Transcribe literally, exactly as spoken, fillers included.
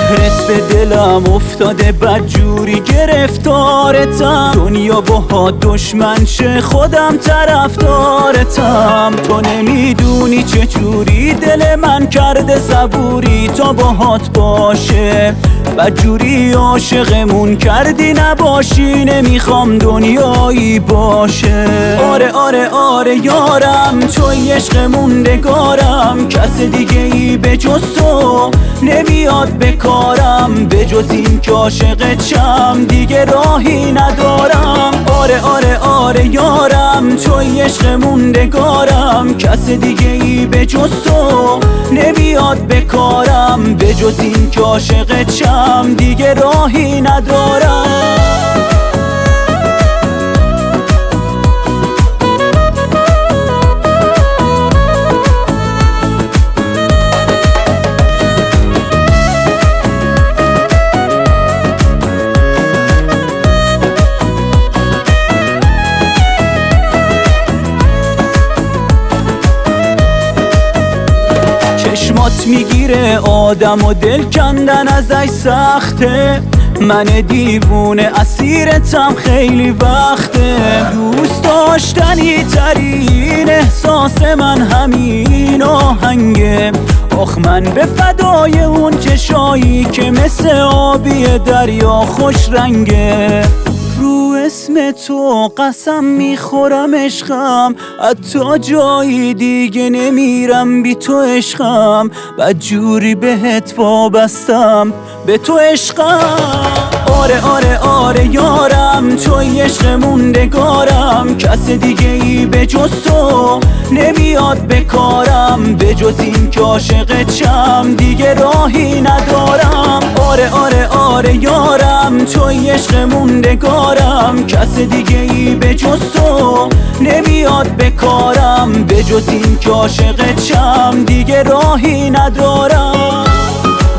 مهرت به دلم افتاده بدجوری گرفتارتم، دنیا با دشمن شه خودم طرفدارتم. تو نمیدونی چجوری دل من کرده صبوری تا باهات باشه، بدجوری عاشقمون کردی نباشی، نمیخوام دنیایی باشه. آره آره آره یارم توی عشق موندگارم، کس دیگه ای به جز تو نمیاد به کارم، به جز این که عاشقت شم دیگه راهی ندارم. آره آره آره یارم توی عشق موندگارم، کس دیگه ای به جز تو نمیاد به کارم، به جز این که عاشقت شم دیگه راهی ندارم. چشمات میگیره آدم و دل کندن ازش سخته، من دیوونه اسیرتم خیلی وقته. دوست داشتنی ترین احساس من همین آهنگه، آخ من به فدای اون چشایی که مثل آبی دریا خوش رنگه. رو اسم تو قسم میخورم عشقم، حتی جایی دیگه نمیرم بی تو عشقم، بدجوری بهت وابستم به تو عشقم. آره آره آره یارم توی عشق موندگارم، کس دیگه ای به جز تو نمیاد به کارم، به جز این که عاشقت شم دیگه راهی ندارم. آره آره آره یارم توی عشق موندگارم، کس دیگه ای به جز تو نمیاد به کارم، به جز این که عاشقت شم دیگه راهی ندارم.